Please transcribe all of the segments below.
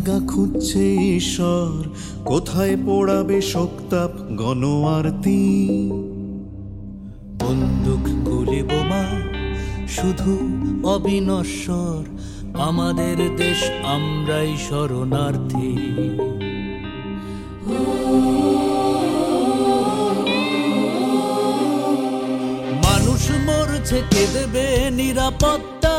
জায়গা খুঁজছে ঈশ্বর, কোথায় পোড়াবে শোকতাপ গণআরতি। বন্দুক গুলি বোমা শুধু অবিনশ্বর, আমাদের দেশ আমরাই শরণার্থী। মানুষ মরছে, কে দেবে নিরাপত্তা?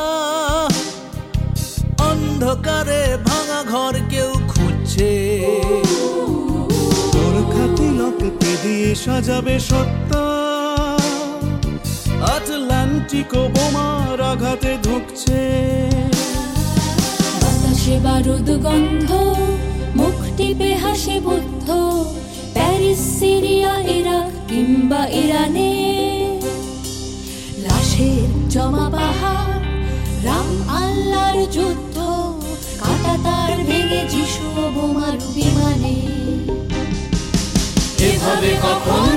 অন্ধকারে ভাঙা ঘর কেউ খুঁজছে। তোর খাতি লকতে দিয়ে সাজাবে সত্তা, আটলান্টিকো বোমার আঘাতে ধুকছে। বাতাসে বারুদ গন্ধ, মুখ টিপে হাসে বুদ্ধ, প্যারিস, সিরিয়া, ইরাক কিংবা ইরানে। লাশের জমা পাহাড়, রাম আল্লাহর যুদ্ধ, কাটা তার ভেঙে যিশু বোমার বিমানে। এভাবে কখন